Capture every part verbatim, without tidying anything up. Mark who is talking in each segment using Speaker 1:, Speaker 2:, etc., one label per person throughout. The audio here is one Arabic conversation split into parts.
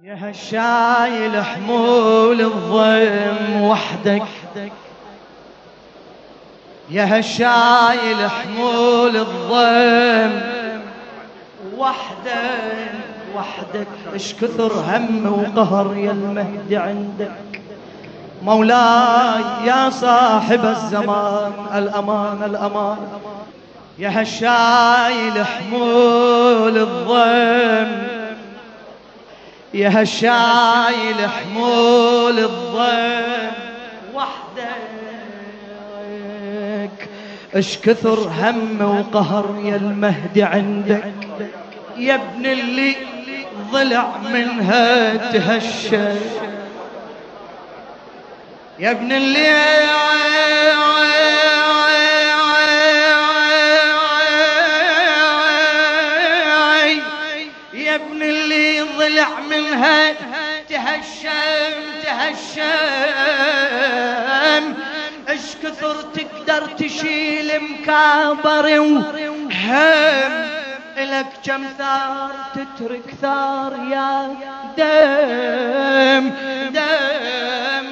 Speaker 1: يا هالشايل حمول الضيم وحدك، يا هالشايل حمول الضيم وحدك وحدك، اش كثر هم وقهر يا المهدي عندك. مولاي يا صاحب الزمان الأمان الأمان، يا هالشايل حمول الضيم، يا هالشايل حمول الضيم وحدك، اش كثر هم وقهر يا المهدي عندك. يا ابن اللي ضلع منها تهشى، يا ابن اللي يا ابن اللي ضلع منها تهشم تهشم، اش كثر تقدر تشيل مكابر وهم، إلك كم ثار تترك ثار يا دم دم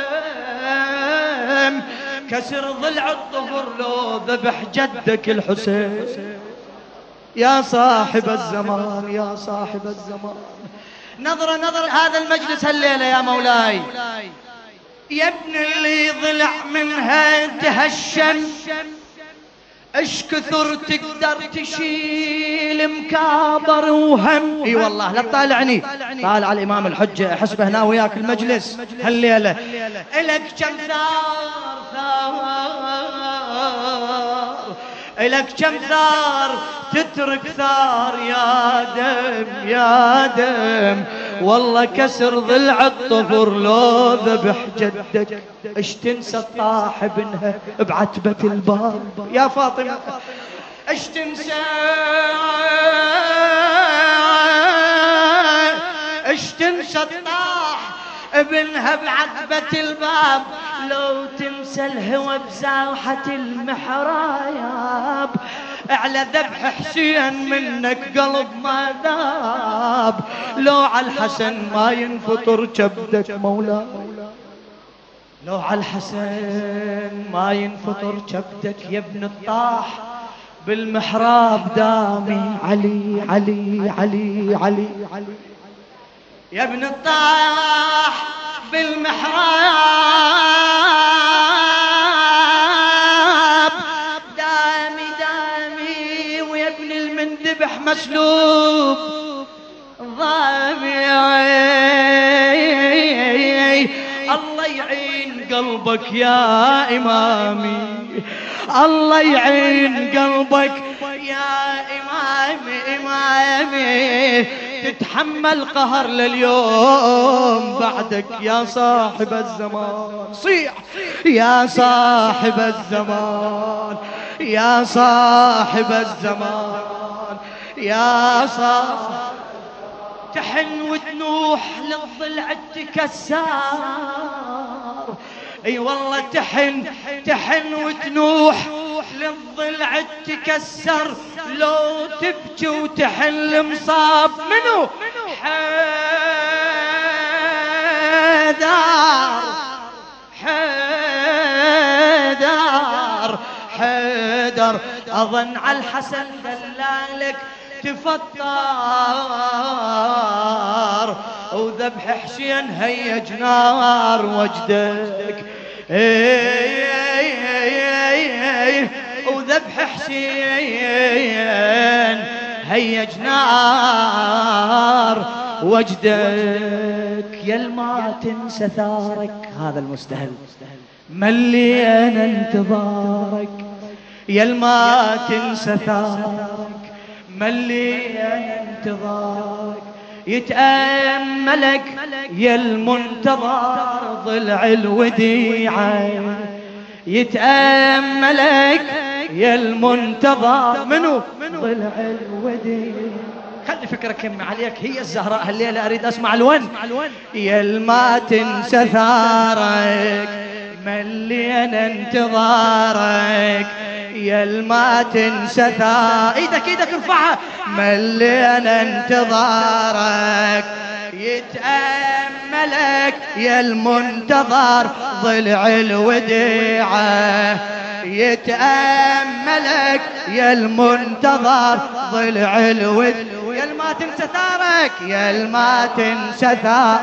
Speaker 1: دم، كسر ضلع الطهر لو ذبح جدك الحسين. يا صاحب الزمان يا صاحب الزمان، نظرة نظرة هذا المجلس هالليلة يا مولاي. يا ابن اللي ضلع منها تهشم، اش كثر تقدر تشيل مكابر وهم. اي والله لا تطالعني، طالع الامام الحجة حسبه هنا وياك المجلس هالليلة. الك كم ثار ثار، الك كم ثار تترك ثار يا دم يا دم، والله كسر ضلع الطفر لو ذبح جدك. اش تنسى الطاح ابنها بعتبة الباب يا فاطمة، اش تنسى اش تنسى الطاح ابنها بعتبة الباب، لو تنسى الهوى بزاوحة المحراب، على ذبح حسين منك قلب ما ذاب، لو على الحسن ما ينفطر كبدك مولاي، لو على الحسن ما ينفطر كبدك. يا ابن الطاح بالمحراب دامي علي علي علي علي علي، يا ابن الطاح بالمحراب دامي دامي، ويا ابن المندبح مسلوب ضامي. الله يعين قلبك يا إمامي، الله يعين قلبك يا إمامي إمامي، تتحمل قهر لليوم بعدك يا صاحب الزمان. صيح يا صاحب الزمان يا صاحب الزمان يا صاحب، تحن وتنوح للضلع تكسر. اي والله تحن تحن وتنوح للضلع تكسر، لو تبكي وتحن المصاب منو حيدر حيدر حيدر، اظن على الحسن دلالك تفطر، وذبح حسين هيج نار وجدك. وذبح حسين هيج نار وجدك. يا ما تنسى ثارك هذا المستهل ملينا انتظارك، يا ما تنسى ثارك ملينا انتظارك، يتأملك يا المنتظر ضلع الوديعة، يتأملك يا المنتظر منو ضلع الوديعة. خلي فكرك يم عليك هي الزهراء هالليلة اريد اسمع الون. يا ما تنسى ثارك ملينا انتظارك، يا الما تنسى ثار ايدك ايدك ارفعها ملينا انتظارك يتأملك يا المنتظر ضلع الوديعة يتأملك يا المنتظر ضلع الود يا الما تنسى ثارك يا الما تنسى ثار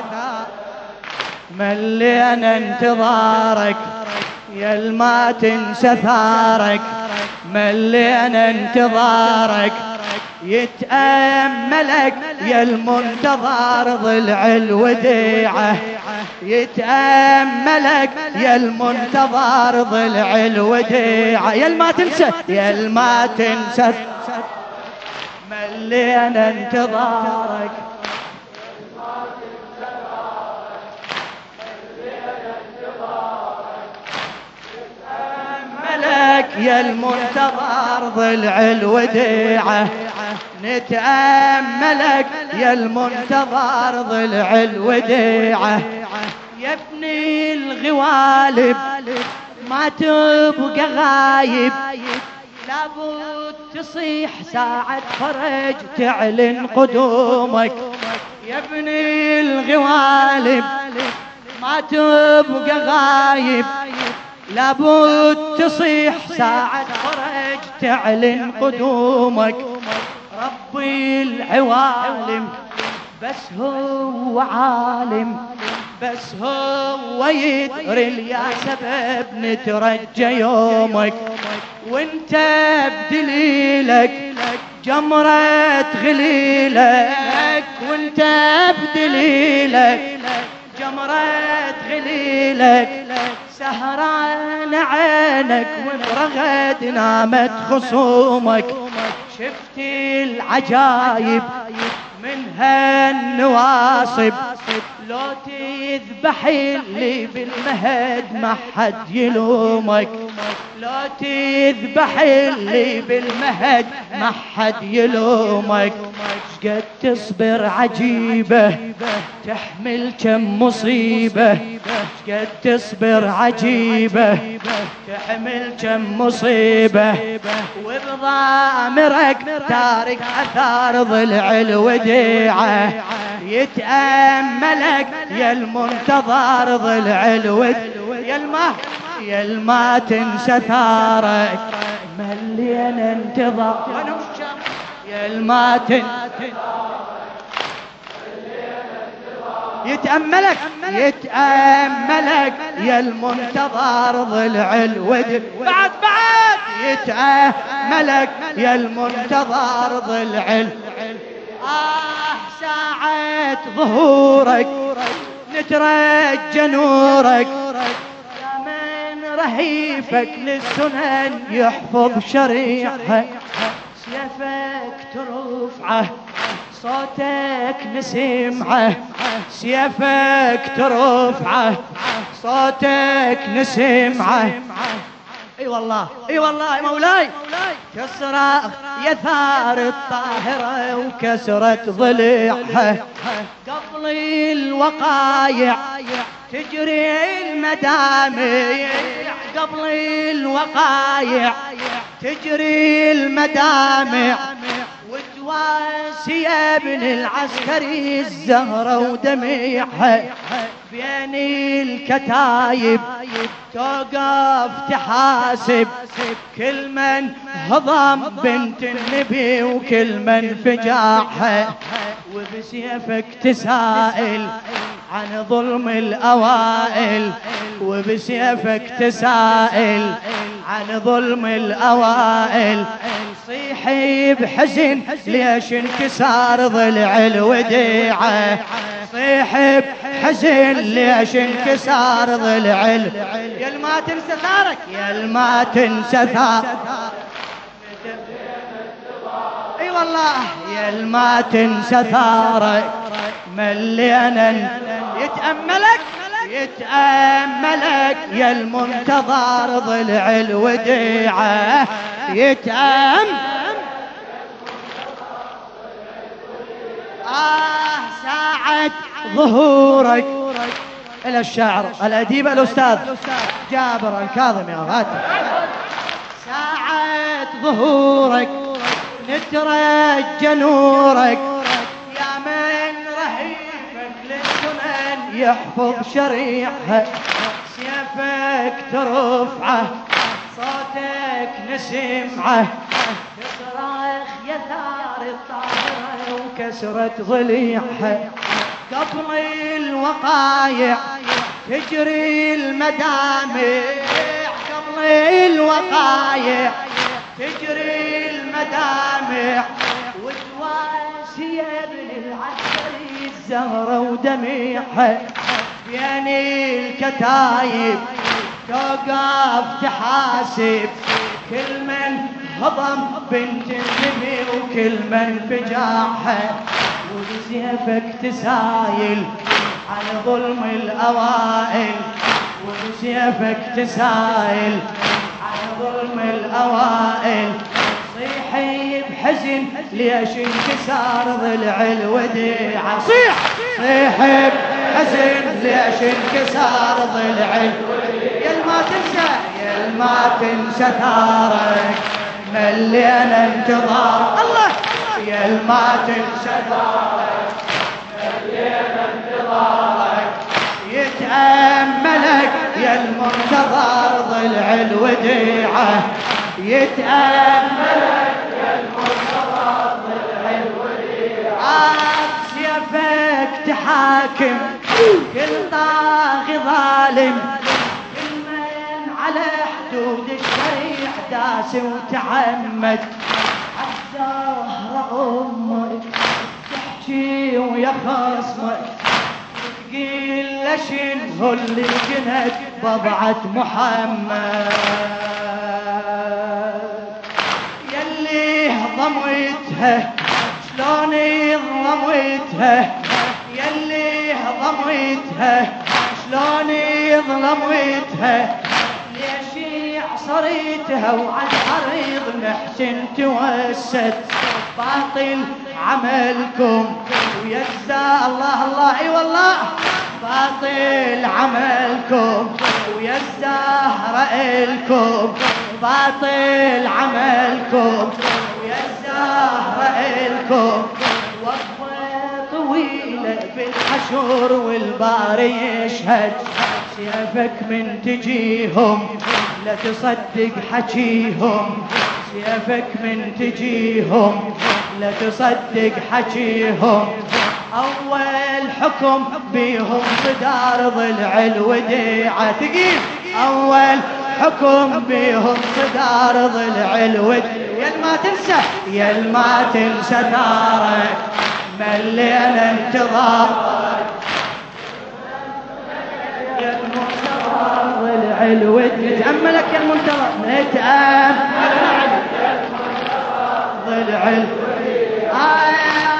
Speaker 1: ملينا انتظارك يا الما تنسى ثارك ملينا انتظارك يتأملك يا المنتظر ضلع الوديعة يتأملك يا المنتظر ضلع الوديعة يا الما تنسى يا الما تنسى ملينا انتظارك ملك يا المنتظر ضلع الوديعة نتأملك يا المنتظر ضلع الوديعة يا ابني الغوالب ما تبقى غايب لابد تصيح ساعة فرج تعلن قدومك يا ابني الغوالب ما تبقى غايب لابد تصيح ساعة فرج تعلن قدومك ربي العوالم بس هو عالم بس هو يدري يا سبب نترجى يومك وانت بدليلك جمرة غليلك وانت بدليلك جمرة غليلك سهران عينك وبرغد نامت خصومك شفت العجايب من هالنواصب لو تذبح اللي بالمهد ما حد يلومك لو تذبح اللي بالمهد ما حد يلومك شقد تصبر عجيبة تحمل كم مصيبة شقد تصبر عجيبة تحمل كم مصيبة وبضامرك تارك أثار ضلع الوديعة يتأملك يا المنتظر ضلع الود يا الما يا الما تنسى ثارك ملينا انتظار يا الما تنسى يتأملك يتأملك يا المنتظر ضلع الود بعد بعد يتأملك يا المنتظر ضلع الود آه ساعة ظهورك نترجى نورك يا من رهيفك للسنن يحفظ شريعه سيفك ترفعه صوتك نسمعه سيفك ترفعه صوتك نسمعه اي والله اي والله مولاي تصرخ يا ثار الطاهرة وكسرت ضلعها قبل الوقايع تجري المدامع قبل الوقايع تجري المدامع وتواسي يا ابن العسكري الزهرة ودميعها بين الكتايب توقف تحاسب كل من هضم بنت النبي وكل من فجاعها وبسيفك تسائل عن ظلم الأوائل وبسيفك تسائل عن ظلم الأوائل صيحي بحزن ليش انكسار ضلع الوديعة صيحي بحزن ليش انكسار ضلع ال... يا الما تنسى ثارك يا الما تنسى ثارك اي والله يا الما تنسى ثارك ملينا يتأملك يتأملك يا المنتظر ضلع الوديعة يتأم آه ساعة ظهورك إلى الشاعر الأديب الأستاذ جابر الكاظمي يا غاتم ساعة ظهورك نترجى نورك يا من رهيفك للسنن يحفظ شريعها سيفك ترفعه صوتك نسمعه تصرخ يا ثار الطاهرة وكسرت ضليعها قبل الوقايع تجري المدامع قبل الوقايع تجري المدامع وتواسي ابن العسكري الزهرة ودميعها بين الكتايب توقف تحاسب كل من هضم بنت النبي وكل من فجاعها وبسيفك تسايل على ظلم الأوائل وبسيفك تسايل على ظلم الأوائل صيحي بحزن ليش انكسار ضلع الوديعة صيح صيحي بحزن ليش انكسار ضلع الوديعة يا ما تنسى يا ما تنسى ثارك ملينا انتظار الله يا ما تنسى ثارك ملينا انتظارك يتأملك يا المنتظر ضلع الوديعة يتأملك يا المنتظر ضلع الوديعة سيفك تحاكم كل طاغي ظالم كل من على حدود الشريع داس وتعمد عالزهرة أمك تحكي ويا خصمك تقيل لشنه اللي جنت بضعة محمد يلي ضميتها شلون ضميتها يلي ضميتها شلون ظلمتها ليش عصريتها وعد عريض محسن توست باطل عملكم ويجزى الله الله اي والله باطل عملكم ويجزى رأيكم باطل عملكم ويجزى رأيكم وقفة طويلة بالحشور والباري يشهد سيفك من تجيهم لا تصدق حكيهم سيفك من تجيهم لا تصدق حكيهم أول حكم بيهم صدار ضلع الوديعة تقيل أول حكم بيهم صدار ضلع الوديعة يا ما تنسى يا ما تنسى ثارك ملينا انتظارك يا المنتظر ضلع الوديعة نتأملك يا المنتظر نتأملك يا المنتظر ضلع الوديعة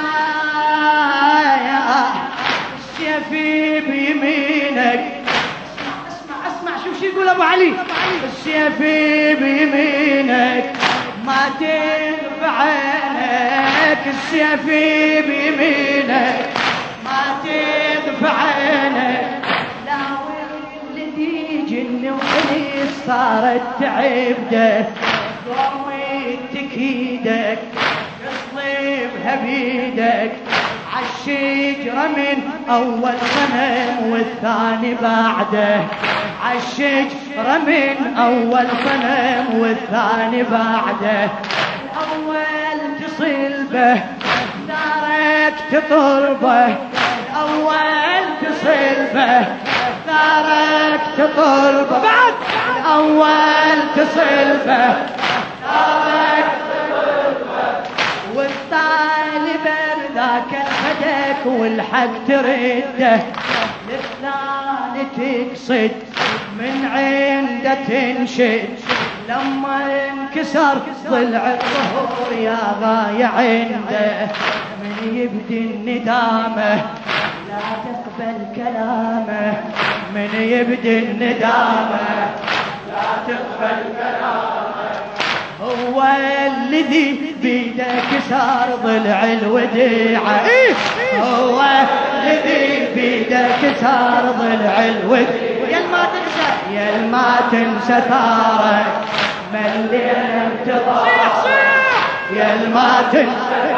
Speaker 1: السيف بيمينك اسمع اسمع اسمع شوف شو يقول ابو علي السيف بيمينك ما تنفع عينك السيف بيمينك ما تنفع عينك لا ولدي جن وخليص صارت تعبده ضويتك ايدك تصلبها بيدك عالشجرة من أول صنم والثاني بعده عالشجرة من أول صنم والثاني بعده الأول تصلبه ثارك تطلبه الأول تصلبه ثارك تطلبه بعد الأول تصلبه ثارك تطلبه والطالب ذاك الحدك والحق ترده للثاني تقصد من عنده تنشد لما انكسر ضلع الظهور يا غاية عنده من يبدي الندامة لا تقبل كلامه من يبدي الندامة لا تقبل كلامه هو الذي بيدك صار ضلع الوديعة إيه؟ هو الذي بيدك صار ضلع الوديعة يا ما تنسى يا ما تنسى ثارك ملينا انتظارك يا الما تنسى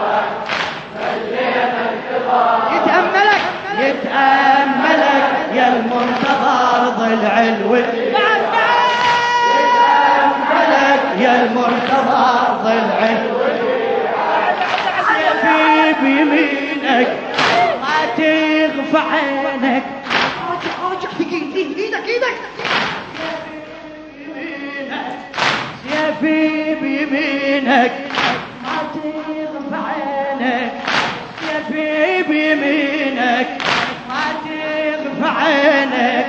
Speaker 1: يتأملك يتأملك يا المنتظر ضلع الود يتأملك يا المنتظر ضلع الود في بيمينك ما تغفى عينك ايدك ايدك يا في بيمينك ما تغفى عينك يا في بيمينك ما تغفى عينك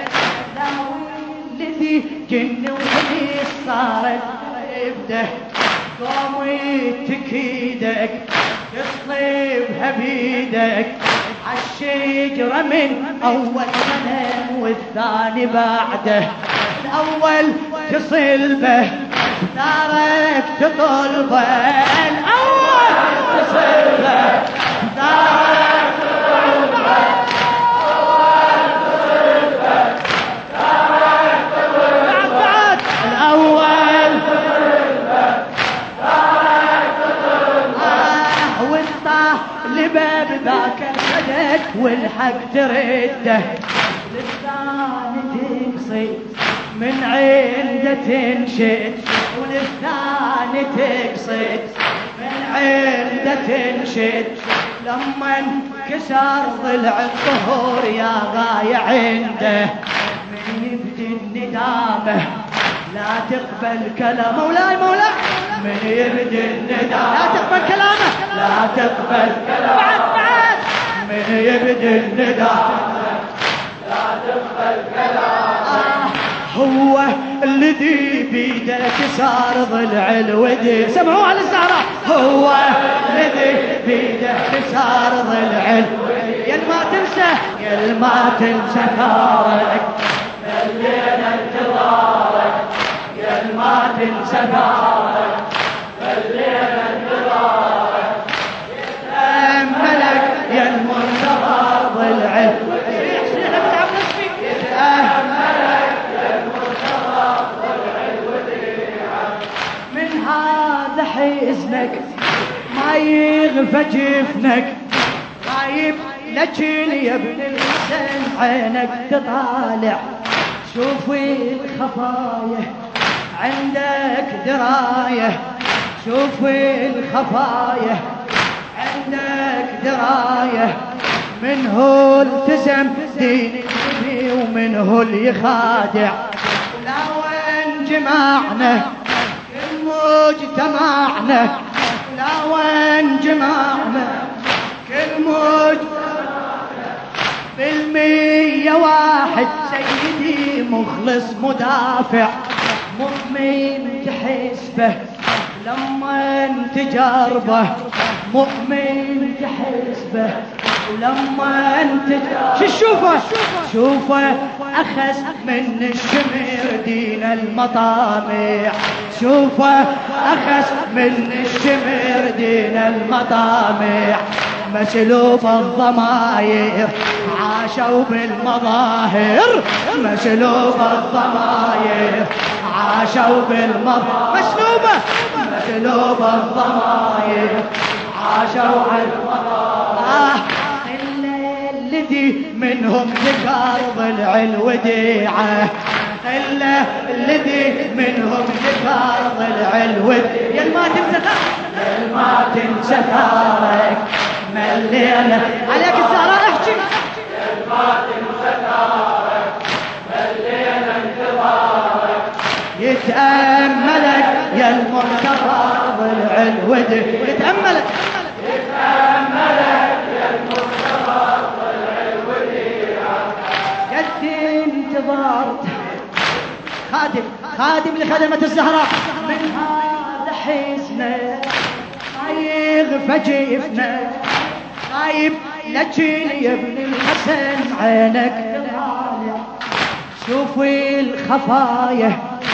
Speaker 1: الذي جن وحديث صارت ابده قومي تكيدك تصلبها بيدك عالشجرة من أول سنة والثاني بعده الأول تصلبه دارك تطلبه الأول تصلبه دارك تطلبه الأول تصلبه دارك تطلبه بعد الأول تصلبه دارك تطلبه وانت لباب ذاك الحدث والحق ترده للثاني تقصي من عنده تنشد وللثاني تقصد من عنده تنشد لما انكسر ضلع الظهور يا غاية عنده من يبدي الندامة لا تقبل كلام مولاي مولاي من يبدي الندامة لا تقبل كلامه لا تقبل كلامه بعد بعد من يبدي الندامة لا تقبل كلامه هو الذي بيده كسار ضلع الودي سمعوا على الزهراء هو الذي بيده كسار ضلع الودي يا ما تنسى يا ما تنسى ثارك خلينا انتظارك يا ما تنسى ثارك خلينا انتظارك يتأملك يا المنتظر ضلع الودي يتأملك من هذا حزنك ما يغفى جفنك غايب لكن يا ابن الحسن عينك تطالع شوفي الخفايا عندك دراية شوفي الخفايا عندك دراية من هو التزم دين النبي ومن هو اللي يخادع لا وين جمعنا مجتمعنا لا وين جمعنا كل مجتمعنا بالمية واحد سيدي مخلص مدافع مؤمن تحسبه لما تجربه مؤمن تحسبه ولما انت شو شوفه شوفه اخذ من الشمر دين المطامع شوفه اخذ من الشمر دين المطامع مسلوب الضماير عاشوا بالمظاهر مسلوب الضماير عاشوا بالمظاهر مسلوبه مسلوب الضماير عاشوا على المظاهر الذي منهم ذكر ضلع الوديعة إلا الذي منهم ذكر ضلع الوديعة يا ما تنسى يا ما تنسى ثارك ملينا عليك الزهراء احكي يا ما تنسى ثارك ملينا انتظارك يتأملك يا المنتظر ضلع الوديعة يتأملك يتأملك يا المنتظر ضلع الوديعة قد انتظرت خادم خادم لخدمة الزهراء من هذا حزنه طايغ فجيفنا طايب لكن يا ابن الحسن عينك طالع شوفي الخفايا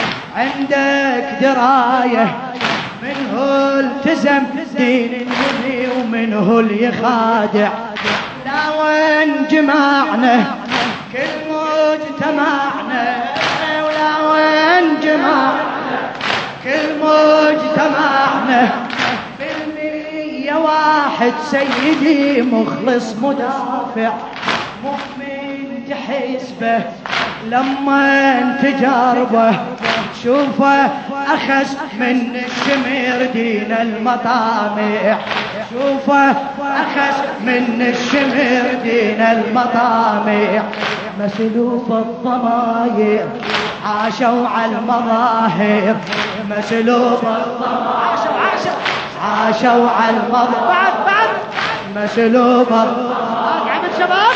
Speaker 1: عندك دراية منه التزم دين النبي ومنه اللي يخادع لا وين جمعنا كل مجتمعنا ولا وين جمعنا كل مجتمعنا بالمية واحد سيدي مخلص مدافع مؤمن تحسبه لما تجاربه شوفه أخس من الشمر دين المطامع شوفه أخس من الشمر دين المطامع مسلوب الضماير عاشوا على المظاهر مسلوب الضماير عاشوا عاشوا على المظاهر بعد بعد مسلوب الضماير عبد شباب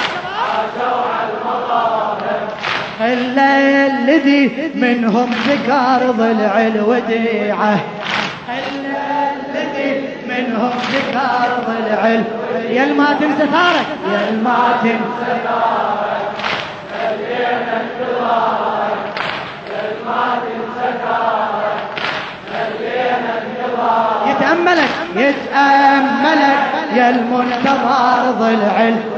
Speaker 1: إلا الذي منهم ذكر ضلع الوديعة إلا الذي منهم ذكر ضلع الوديعة يا ما تنسى ثارك يا ما تنسى ثارك خلينا انتظارك يا ما تنسى ثارك خلينا انتظارك يتأملك يتأملك يا المنتظر ضلع الوديعة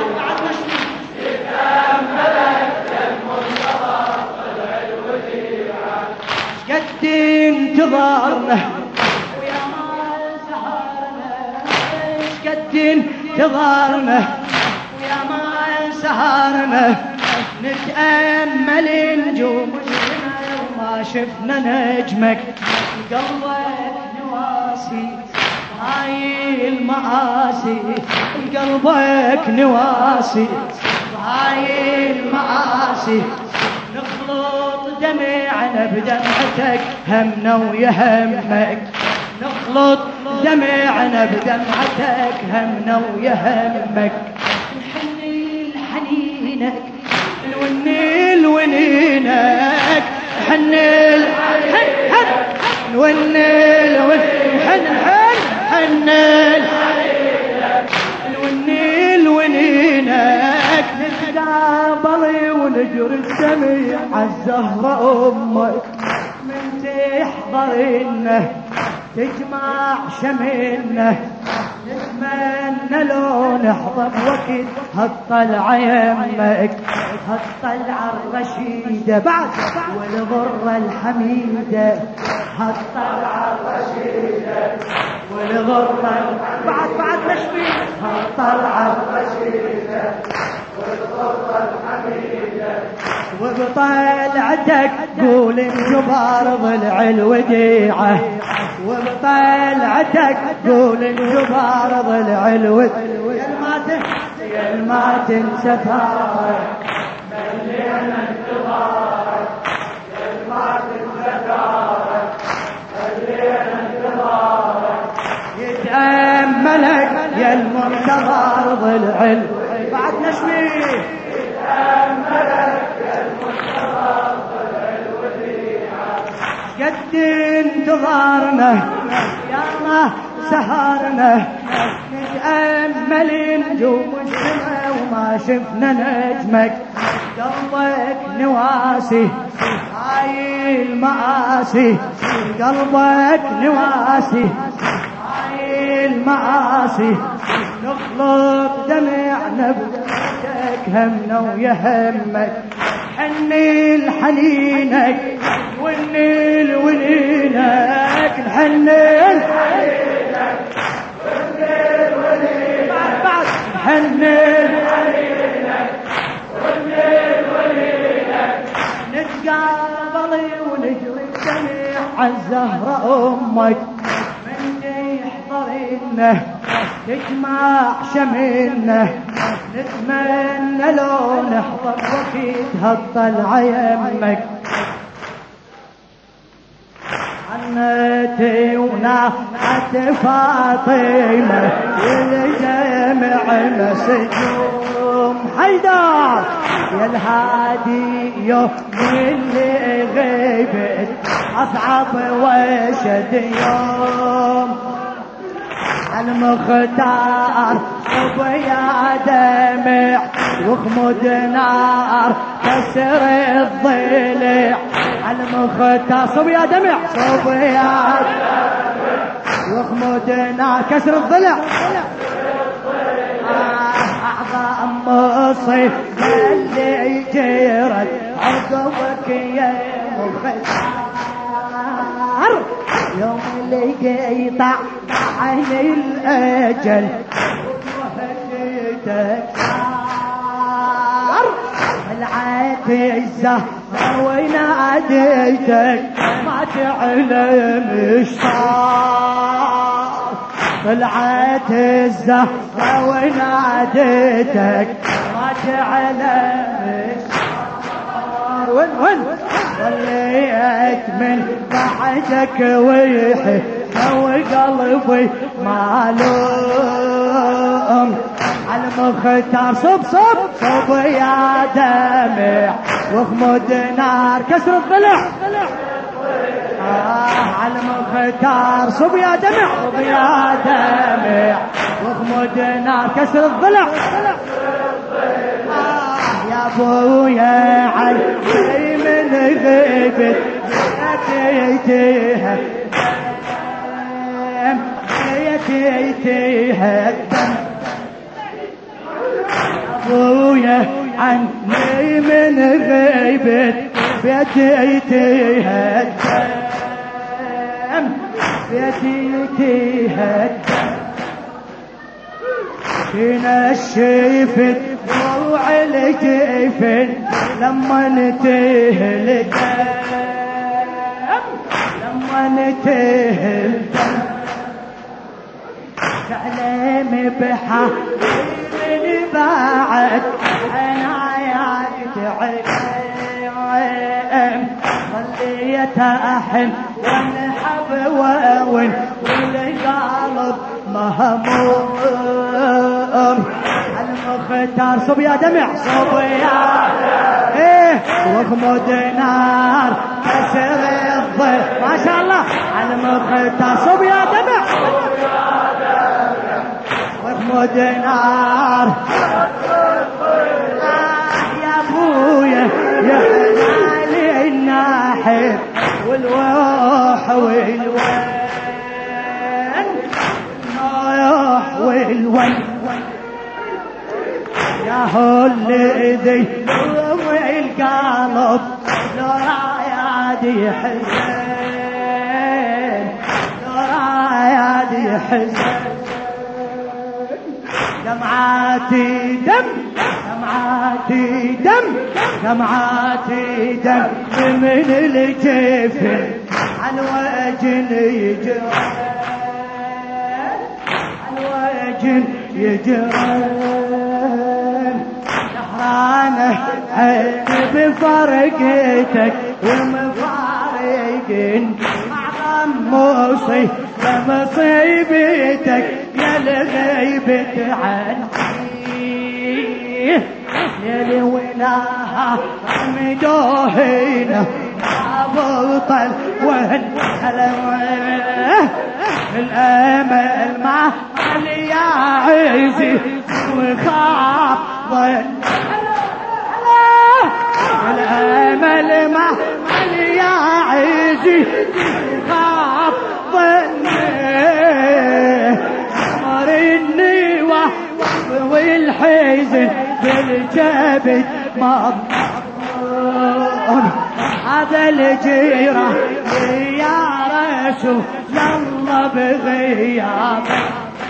Speaker 1: قد انتظارنا ويا ما سهرنا قد انتظارنا ويا ما سهرنا نتأمل نجوم السماء وما شفنا نجمك قلبك نواسي هاي المآسي قلبك نواسي هاي المآسي نخلط دمعنا بدمعتك همنا ويهمك نخلط دمعنا بدمعتك همنا ويهمك نحني لحنينك نوني لونينك حني الحن نوني لونينك حني نوني لونينك نتقابل ونجري الدمع عالزهرة أمك من تحضرنا تجمع شملنا نتمنى لو نحضر وقت هالطلعة يمك هالطلعة الرشيدة بعد والغرة الحميدة هالطلعة الرشيدة والغرة بعد بعد مشبي هالطلعة الرشيدة والغرة الحميدة وبطلعتك قول انجبار ضلع الوديعة وبطلعتك قول انجبار ضلع الوديعة يا ما تنسى ثارك ملينا انتظارك يا ما تنسى ثارك ملينا انتظارك يتأملك يا المنتظر ضلع الوديعة بعد نشمي يتأملك يا المنتظر ضلع الوديعة قد انتظارنا يا ما سهرنا نتأمل نجوم السماء وما شفنا نجمك قلبك نواسي هاي المآسي قلبك نواسي هاي المآسي نخلط دمعنا بدمعتك همنا ويهمك حني لحنينك وني لونينك نحني لحنينك وني لونينك بعد بعد نحني لحنينك وني لونينك نتقابل ونجري الدمع عالزهرة أمك من تحضرنا تجمع شملنا نتمنى لو نحضر وقت هالطلعة يمك عنتي ونافعت فاطمة والجمع مسجوم حيدر يا الهادي يوم اللي غيبت أصعب وشد يوم المختار صب يا دمع وخمد نار كسر الضلع المختار صب يا دمع صب يا دمع وخمد نار كسر الضلع أعظم مصيب اللي جرت عقبك يا مختار يوم اللي يقطع عن الأجل وهديتك طلعت الزهرة وناديتك ما تعلم ايش صار طلعت الزهرة وناديتك ما تعلم ايش صار وين وين ظليت من بعدك ويحي وقلبي معلوم على المختار صب صب صب يا دمع وخمود نار كسر الضلع آه على المختار صب يا دمع صب يا دمع وخمود نار كسر الضلع آه يا ابويا علي من غيبت اتيتها اتيتها ابويا عني من غيبت بيتيتها الدم بيتيتها الدم تنشفت ضوع الجفن لما نتيه الدم لما نتيه الدم تعلم بحبيبي بعد انا عيالي تعلم خليت احن وانحب واون والقلب مهموم المختار صب يا دمع صب يا ايه وخمود نار كسر الظل ما شاء الله المختار صب يا دمع وخمود نار يا ابويا يا علي الناحب والوح والوين النايح والوين يا هول ذي والقلب لو رايادي حزين لو رايادي حزين دمعاتي دم دمعاتي دم دمعاتي دم من الجفن على وجن يجري على وجن يجري سهرانة عيني بفرقتك ومفارقين أعظم مصيبة مصيبتك يا الغيبة عني ليلي ونهار مدوهينا بطل وهن الامل مع اللي يا عزي وخاف ظن الامل مع اللي يا عزي وخاف ظن صار النوى والحزن بالجبد مضمون هذا الجيرة يا رسول الله بغيابك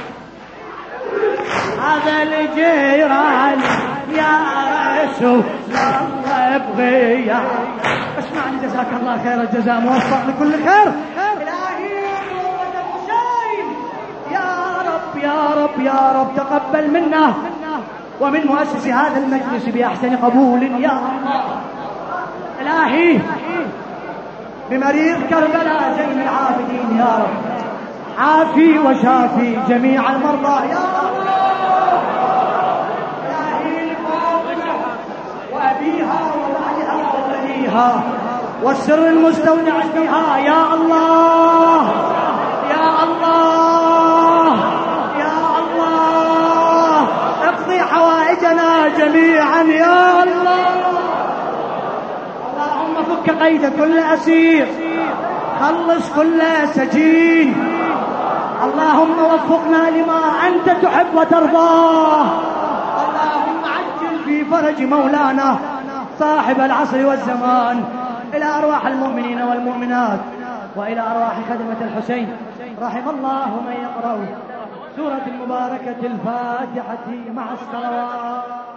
Speaker 1: هذا الجيران يا رسول الله بغيابك اسمعني جزاك الله خير الجزاء موفق لكل خير إلهي يا رب يا رب يا رب تقبل منا ومن مؤسس هذا المجلس بأحسن قبول يا الله إلهي بمريض كربلاء زين العابدين يا رب عافي وشافي جميع المرضى يا الله إلهي وأبيها وبعدها ووليها والسر المستودع فيها يا الله يا الله يا الله اقضي حوائجنا جميعا يا الله اللهم فك قيد كل أسير خلص كل سجين اللهم وفقنا لما أنت تحب وترضاه اللهم عجل في فرج مولانا صاحب العصر والزمان إلى أرواح المؤمنين والمؤمنات وإلى أرواح خدمة الحسين رحم الله من يقرأ سورة المباركة الفاتحة مع الصلوات.